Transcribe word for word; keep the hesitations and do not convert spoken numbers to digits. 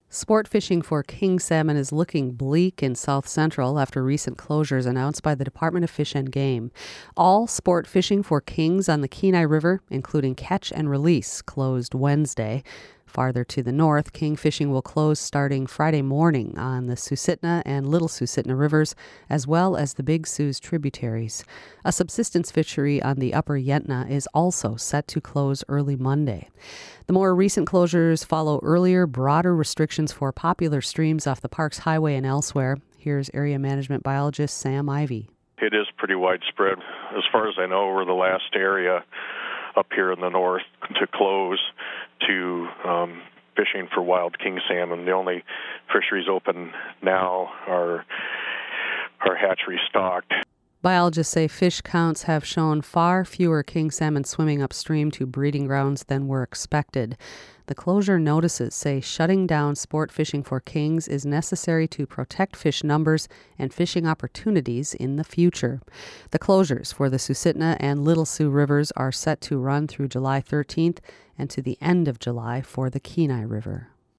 Sport fishing for king salmon is looking bleak in South Central after recent closures announced by the Department of Fish and Game. All sport fishing for kings on the Kenai River, including catch and release, closed Wednesday. Farther to the north, king fishing will close starting Friday morning on the Susitna and Little Susitna rivers, as well as the Big Sue's tributaries. A subsistence fishery on the Upper Yentna is also set to close early Monday. The more recent closures follow earlier, broader restrictions for popular streams off the park's highway and elsewhere. Here's area management biologist Sam Ivey. It is pretty widespread. As far as I know, we're the last area up here in the north to close to um, fishing for wild king salmon. The only fisheries open now are, are hatchery stocked. Biologists say fish counts have shown far fewer king salmon swimming upstream to breeding grounds than were expected. The closure notices say shutting down sport fishing for kings is necessary to protect fish numbers and fishing opportunities in the future. The closures for the Susitna and Little Sioux rivers are set to run through July thirteenth and to the end of July for the Kenai River.